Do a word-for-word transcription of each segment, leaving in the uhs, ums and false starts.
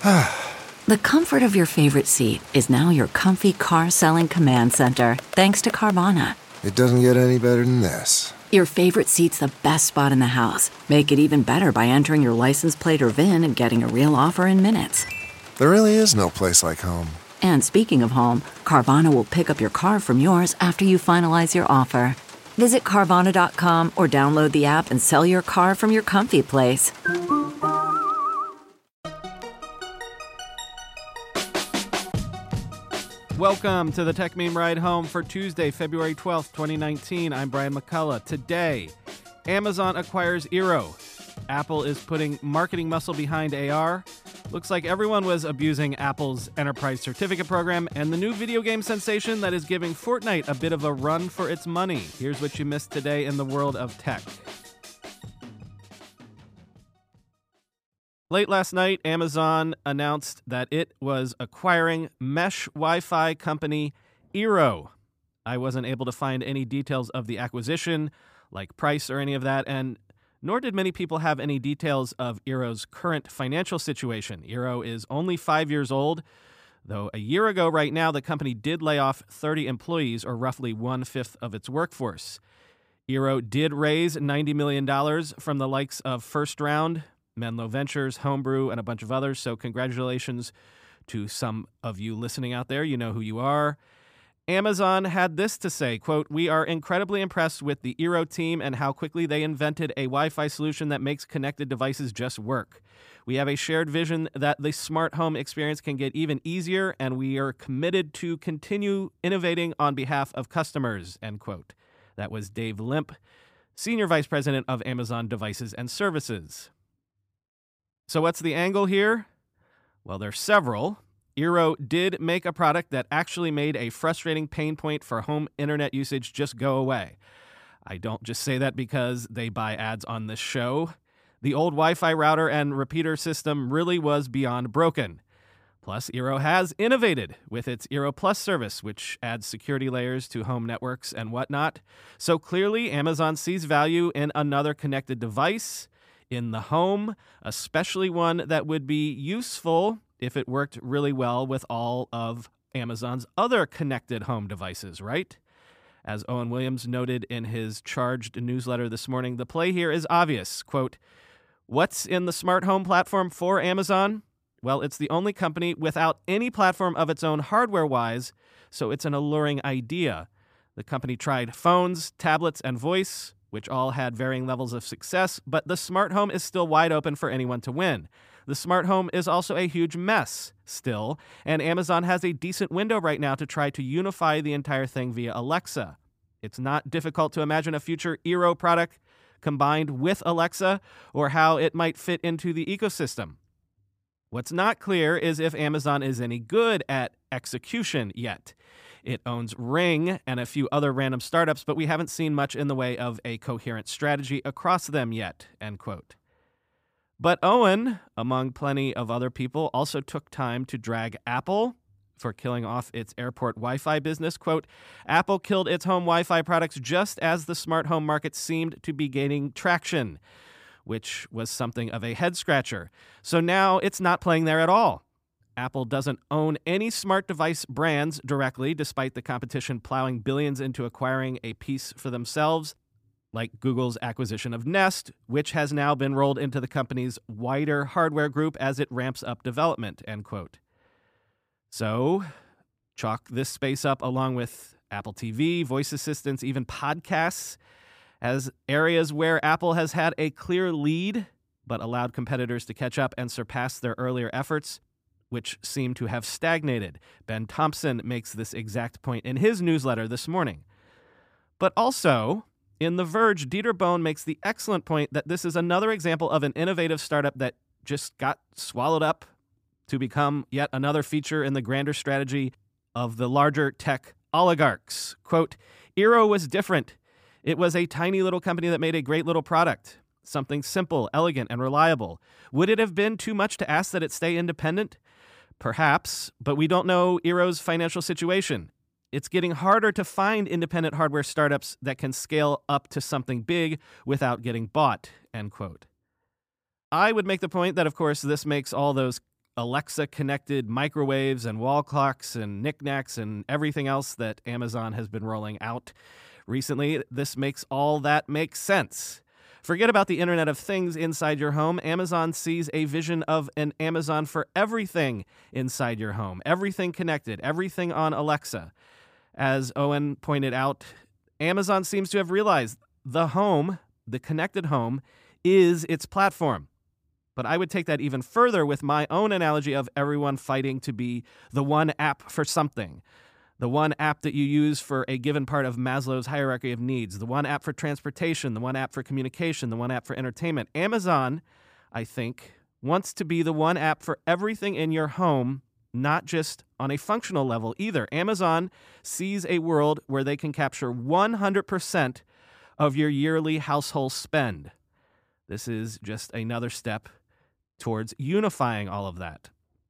The comfort of your favorite seat is now your comfy car selling command center, thanks to Carvana. It doesn't get any better than this. Your favorite seat's the best spot in the house. Make it even better by entering your license plate or V I N and getting a real offer in minutes. There really is no place like home. And speaking of home, Carvana will pick up your car from yours after you finalize your offer. Visit Carvana dot com or download the app and sell your car from your comfy place. Welcome to the Tech Meme Ride Home for Tuesday, February twelfth, twenty nineteen. I'm Brian McCullough. Today, Amazon acquires Eero. Apple is putting marketing muscle behind A R. Looks like everyone was abusing Apple's enterprise certificate program, and the new video game sensation that is giving Fortnite a bit of a run for its money. Here's what you missed today in the world of tech. Late last night, Amazon announced that it was acquiring mesh Wi-Fi company Eero. I wasn't able to find any details of the acquisition, like price or any of that, and nor did many people have any details of Eero's current financial situation. Eero is only five years old, though a year ago right now, the company did lay off thirty employees, or roughly one-fifth of its workforce. Eero did raise ninety million dollars from the likes of First Round, Menlo Ventures, Homebrew, and a bunch of others, so congratulations to some of you listening out there. You know who you are. Amazon had this to say, quote, "We are incredibly impressed with the Eero team and how quickly they invented a Wi-Fi solution that makes connected devices just work. We have a shared vision that the smart home experience can get even easier, and we are committed to continue innovating on behalf of customers," end quote. That was Dave Limp, Senior Vice President of Amazon Devices and Services. So what's the angle here? Well, there's several. Eero did make a product that actually made a frustrating pain point for home internet usage just go away. I don't just say that because they buy ads on this show. The old Wi-Fi router and repeater system really was beyond broken. Plus, Eero has innovated with its Eero Plus service, which adds security layers to home networks and whatnot. So clearly, Amazon sees value in another connected device in the home, especially one that would be useful if it worked really well with all of Amazon's other connected home devices, right? As Owen Williams noted in his Charged newsletter this morning, the play here is obvious. Quote, "What's in the smart home platform for Amazon? Well, it's the only company without any platform of its own hardware-wise, so it's an alluring idea. The company tried phones, tablets, and voice, which all had varying levels of success, but the smart home is still wide open for anyone to win. The smart home is also a huge mess still, and Amazon has a decent window right now to try to unify the entire thing via Alexa. It's not difficult to imagine a future Eero product combined with Alexa or how it might fit into the ecosystem. What's not clear is if Amazon is any good at execution yet. It owns Ring and a few other random startups, but we haven't seen much in the way of a coherent strategy across them yet," end quote. But Owen, among plenty of other people, also took time to drag Apple for killing off its airport Wi-Fi business. Quote, "Apple killed its home Wi-Fi products just as the smart home market seemed to be gaining traction," which was something of a head-scratcher. So now it's not playing there at all. Apple doesn't own any smart device brands directly, despite the competition plowing billions into acquiring a piece for themselves, like Google's acquisition of Nest, which has now been rolled into the company's wider hardware group as it ramps up development, end quote. So, chalk this space up along with Apple T V, voice assistants, even podcasts, as areas where Apple has had a clear lead, but allowed competitors to catch up and surpass their earlier efforts, which seem to have stagnated. Ben Thompson makes this exact point in his newsletter this morning. But also, in The Verge, Dieter Bohn makes the excellent point that this is another example of an innovative startup that just got swallowed up to become yet another feature in the grander strategy of the larger tech oligarchs. Quote, "Eero was different. It was a tiny little company that made a great little product, something simple, elegant, and reliable. Would it have been too much to ask that it stay independent? Perhaps, but we don't know Eero's financial situation. It's getting harder to find independent hardware startups that can scale up to something big without getting bought," end quote. I would make the point that, of course, this makes all those Alexa-connected microwaves and wall clocks and knickknacks and everything else that Amazon has been rolling out recently, this makes all that make sense. Forget about the Internet of Things inside your home. Amazon sees a vision of an Amazon for everything inside your home, everything connected, everything on Alexa. As Owen pointed out, Amazon seems to have realized the home, the connected home, is its platform. But I would take that even further with my own analogy of everyone fighting to be the one app for something. The one app that you use for a given part of Maslow's hierarchy of needs, the one app for transportation, the one app for communication, the one app for entertainment. Amazon, I think, wants to be the one app for everything in your home, not just on a functional level either. Amazon sees a world where they can capture one hundred percent of your yearly household spend. This is just another step towards unifying all of that.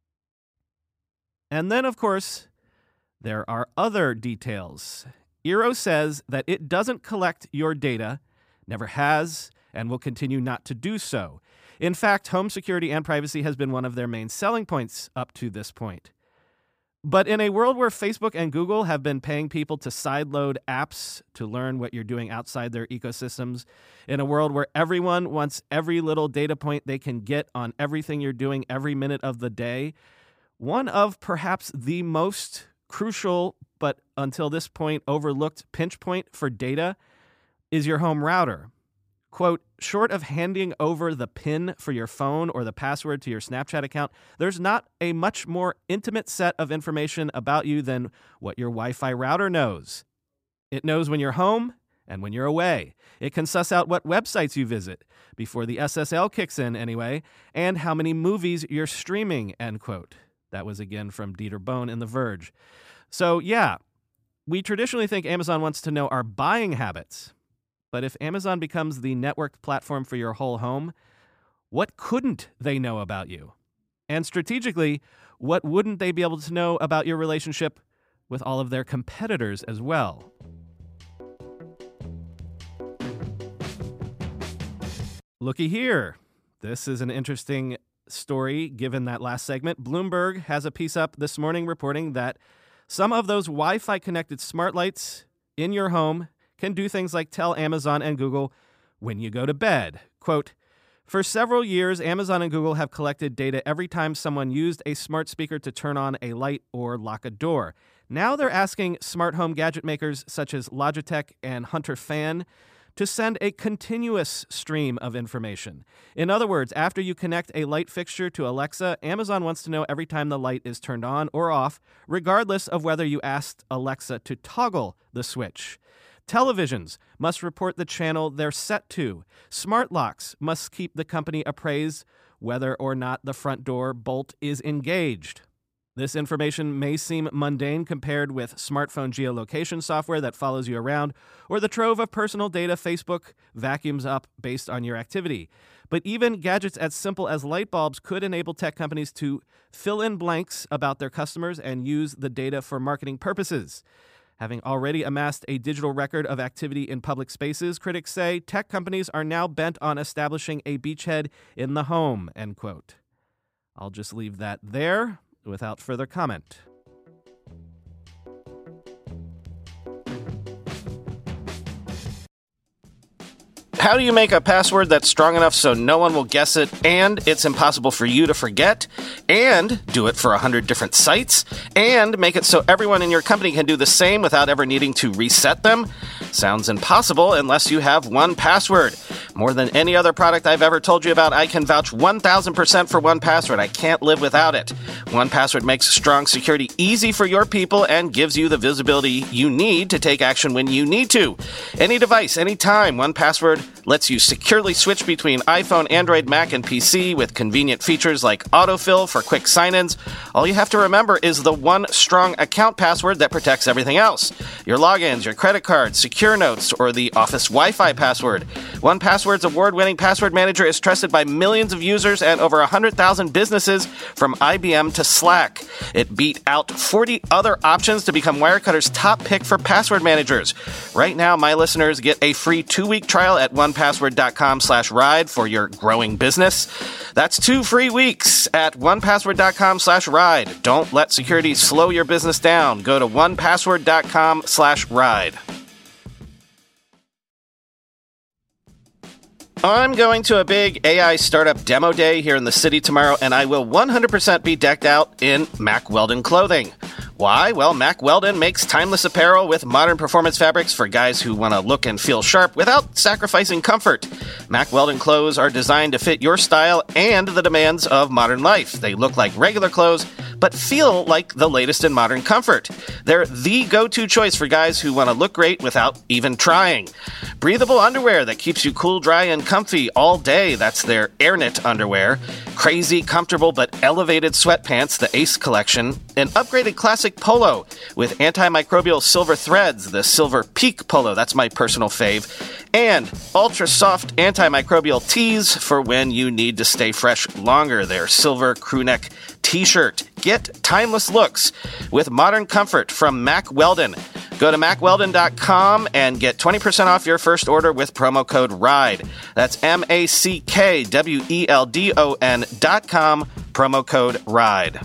And then, of course, there are other details. Eero says that it doesn't collect your data, never has, and will continue not to do so. In fact, home security and privacy has been one of their main selling points up to this point. But in a world where Facebook and Google have been paying people to sideload apps to learn what you're doing outside their ecosystems, in a world where everyone wants every little data point they can get on everything you're doing every minute of the day, one of perhaps the most crucial, but until this point overlooked pinch point for data is your home router. Quote, short of handing over the PIN for your phone or the password to your Snapchat account, there's not a much more intimate set of information about you than what your Wi-Fi router knows. It knows when you're home and when you're away. It can suss out what websites you visit, before the S S L kicks in anyway, and how many movies you're streaming, end quote. That was again from Dieter Bohn in The Verge. So yeah, we traditionally think Amazon wants to know our buying habits. But if Amazon becomes the networked platform for your whole home, what couldn't they know about you? And strategically, what wouldn't they be able to know about your relationship with all of their competitors as well? Looky here. This is an interesting story given that last segment. Bloomberg has a piece up this morning reporting that some of those Wi-Fi connected smart lights in your home can do things like tell Amazon and Google when you go to bed. Quote, for several years, Amazon and Google have collected data every time someone used a smart speaker to turn on a light or lock a door. Now they're asking smart home gadget makers such as Logitech and Hunter Fan to send a continuous stream of information. In other words, after you connect a light fixture to Alexa, Amazon wants to know every time the light is turned on or off, regardless of whether you asked Alexa to toggle the switch. Televisions must report the channel they're set to. Smart locks must keep the company appraised whether or not the front door bolt is engaged. This information may seem mundane compared with smartphone geolocation software that follows you around, or the trove of personal data Facebook vacuums up based on your activity. But even gadgets as simple as light bulbs could enable tech companies to fill in blanks about their customers and use the data for marketing purposes. Having already amassed a digital record of activity in public spaces, critics say tech companies are now bent on establishing a beachhead in the home, end quote. I'll just leave that there without further comment. How do you make a password that's strong enough so no one will guess it, and it's impossible for you to forget, and do it for a hundred different sites, and make it so everyone in your company can do the same without ever needing to reset them? Sounds impossible unless you have one password. More than any other product I've ever told you about, I can vouch one thousand percent for one password. I can't live without it. one password makes strong security easy for your people and gives you the visibility you need to take action when you need to. Any device, anytime, one password lets you securely switch between iPhone, Android, Mac, and P C with convenient features like autofill for quick sign-ins. All you have to remember is the one strong account password that protects everything else. Your logins, your credit cards, security Secure Notes or the Office Wi-Fi password. one Password's award-winning password manager is trusted by millions of users and over one hundred thousand businesses from I B M to Slack. It beat out forty other options to become Wirecutter's top pick for password managers. Right now, my listeners get a free two-week trial at one password dot com slash ride for your growing business. That's two free weeks at one password dot com slash ride. Don't let security slow your business down. Go to one password dot com slash ride. I'm going to a big A I startup demo day here in the city tomorrow, and I will one hundred percent be decked out in Mack Weldon clothing. Why? Well, Mack Weldon makes timeless apparel with modern performance fabrics for guys who want to look and feel sharp without sacrificing comfort. Mack Weldon clothes are designed to fit your style and the demands of modern life. They look like regular clothes, but feel like the latest in modern comfort. They're the go-to choice for guys who want to look great without even trying. Breathable underwear that keeps you cool, dry, and comfy all day. That's their AirKnit underwear. Crazy, comfortable, but elevated sweatpants, the Ace collection. An upgraded classic polo with antimicrobial silver threads, the Silver Peak polo. That's my personal fave. And ultra-soft antimicrobial tees for when you need to stay fresh longer. Their silver crewneck t-shirt. Get timeless looks with modern comfort from Mack Weldon. Go to mack weldon dot com and get twenty percent off your first order with promo code RIDE. That's M A C K W E L D O N dot com, promo code RIDE.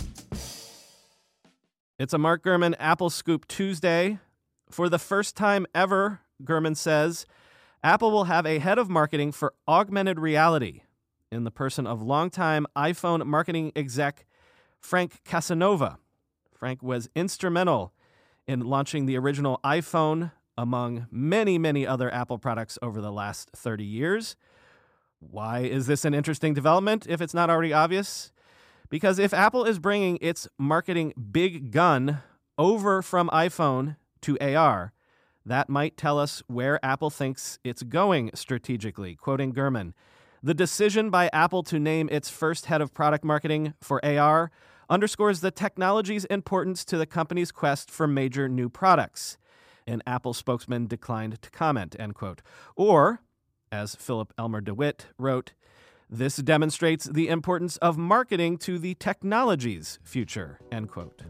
It's a Mark Gurman Apple Scoop Tuesday. For the first time ever, Gurman says, Apple will have a head of marketing for augmented reality in the person of longtime iPhone marketing exec Frank Casanova. Frank was instrumental in launching the original iPhone, among many, many other Apple products over the last thirty years. Why is this an interesting development, if it's not already obvious? Because if Apple is bringing its marketing big gun over from iPhone to A R, that might tell us where Apple thinks it's going strategically. Quoting Gurman, the decision by Apple to name its first head of product marketing for A R underscores the technology's importance to the company's quest for major new products. An Apple spokesman declined to comment, end quote. Or, as Philip Elmer DeWitt wrote, this demonstrates the importance of marketing to the technology's future, end quote.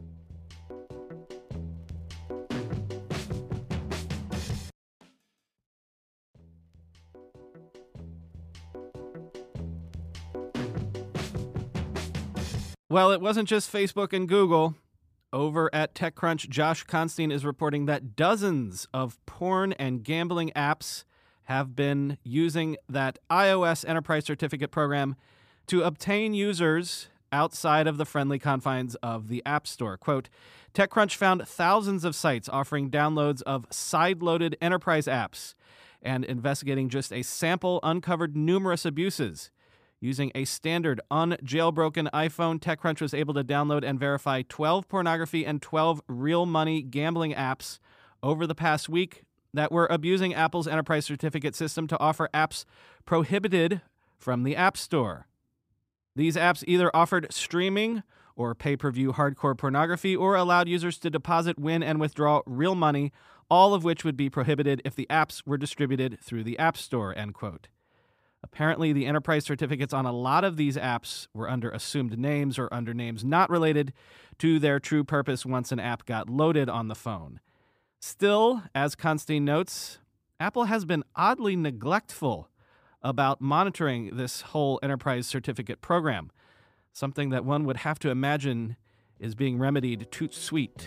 Well, it wasn't just Facebook and Google. Over at TechCrunch, Josh Constine is reporting that dozens of porn and gambling apps have been using that iOS Enterprise Certificate program to obtain users outside of the friendly confines of the App Store. Quote, TechCrunch found thousands of sites offering downloads of side-loaded enterprise apps, and investigating just a sample uncovered numerous abuses. Using a standard unjailbroken iPhone, TechCrunch was able to download and verify twelve pornography and twelve real money gambling apps over the past week that were abusing Apple's enterprise certificate system to offer apps prohibited from the App Store. These apps either offered streaming or pay-per-view hardcore pornography or allowed users to deposit, win, and withdraw real money, all of which would be prohibited if the apps were distributed through the App Store, end quote. Apparently, the enterprise certificates on a lot of these apps were under assumed names or under names not related to their true purpose once an app got loaded on the phone. Still, as Constine notes, Apple has been oddly neglectful about monitoring this whole enterprise certificate program, something that one would have to imagine is being remedied toot sweet.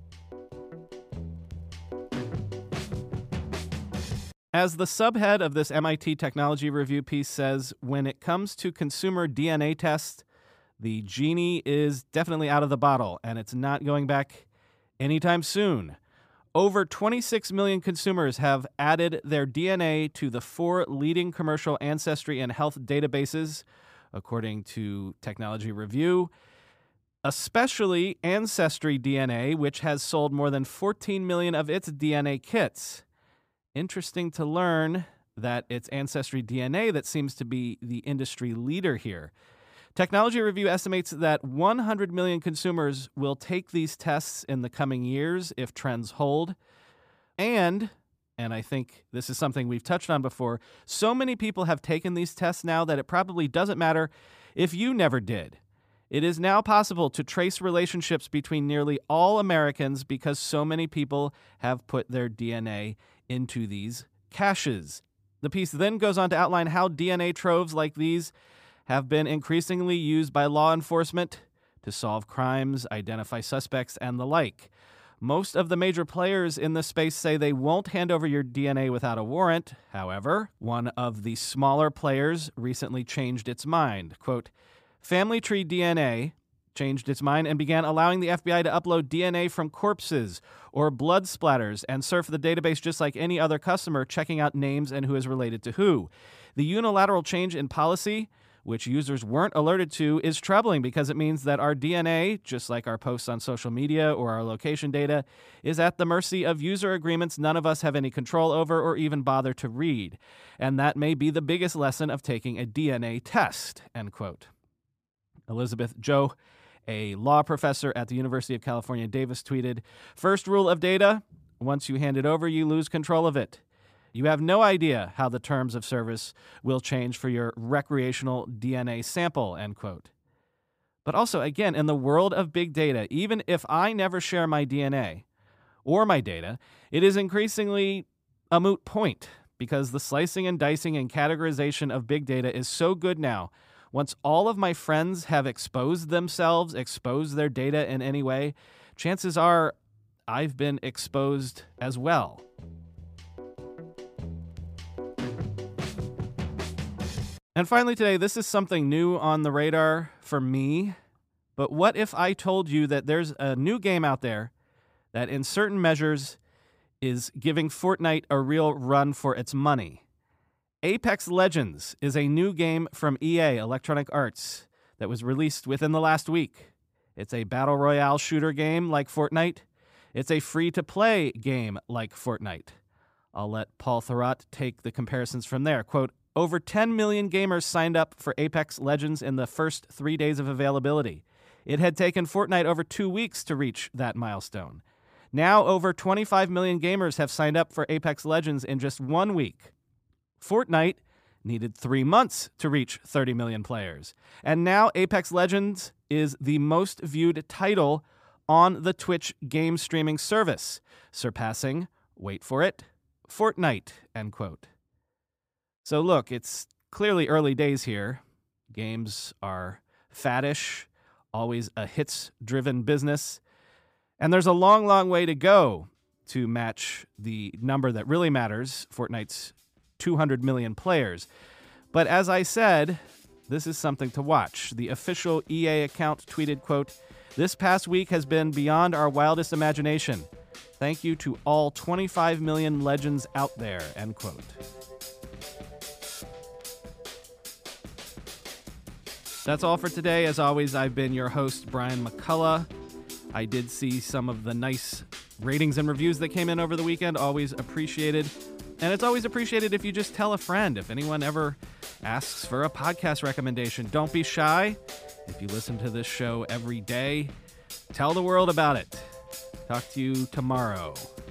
As the subhead of this M I T Technology Review piece says, when it comes to consumer D N A tests, the genie is definitely out of the bottle, and it's not going back anytime soon. Over twenty-six million consumers have added their D N A to the four leading commercial ancestry and health databases, according to Technology Review, especially Ancestry D N A, which has sold more than fourteen million of its D N A kits. Interesting to learn that it's Ancestry D N A that seems to be the industry leader here. Technology Review estimates that one hundred million consumers will take these tests in the coming years if trends hold. And and I think this is something we've touched on before, so many people have taken these tests now that it probably doesn't matter if you never did. It is now possible to trace relationships between nearly all Americans because so many people have put their D N A into these caches. The piece then goes on to outline how D N A troves like these have been increasingly used by law enforcement to solve crimes, identify suspects, and the like. Most of the major players in this space say they won't hand over your D N A without a warrant. However, one of the smaller players recently changed its mind. Quote, Family Tree D N A changed its mind and began allowing the F B I to upload D N A from corpses or blood splatters and surf the database just like any other customer, checking out names and who is related to who. The unilateral change in policy, which users weren't alerted to, is troubling because it means that our D N A, just like our posts on social media or our location data, is at the mercy of user agreements none of us have any control over or even bother to read. And that may be the biggest lesson of taking a D N A test, end quote. Elizabeth Joh, a law professor at the University of California, Davis, tweeted, First rule of data, once you hand it over, you lose control of it. You have no idea how the terms of service will change for your recreational D N A sample, end quote. But also, again, in the world of big data, even if I never share my D N A or my data, it is increasingly a moot point because the slicing and dicing and categorization of big data is so good now. Once all of my friends have exposed themselves, exposed their data in any way, chances are I've been exposed as well. And finally today, this is something new on the radar for me, but what if I told you that there's a new game out there that in certain measures is giving Fortnite a real run for its money? Apex Legends is a new game from E A, Electronic Arts, that was released within the last week. It's a battle royale shooter game like Fortnite. It's a free-to-play game like Fortnite. I'll let Paul Thurrott take the comparisons from there. Quote, Over ten million gamers signed up for Apex Legends in the first three days of availability. It had taken Fortnite over two weeks to reach that milestone. Now over twenty-five million gamers have signed up for Apex Legends in just one week. Fortnite needed three months to reach thirty million players. And now Apex Legends is the most viewed title on the Twitch game streaming service, surpassing, wait for it, Fortnite, end quote. So look, it's clearly early days here. Games are faddish, always a hits-driven business. And there's a long, long way to go to match the number that really matters, Fortnite's two hundred million players. But as I said, this is something to watch. The official E A account tweeted, quote, This past week has been beyond our wildest imagination. Thank you to all twenty-five million legends out there, end quote. That's all for today. As always, I've been your host, Brian McCullough. I did see some of the nice ratings and reviews that came in over the weekend. Always appreciated. And it's always appreciated if you just tell a friend. If anyone ever asks for a podcast recommendation, don't be shy. If you listen to this show every day, tell the world about it. Talk to you tomorrow.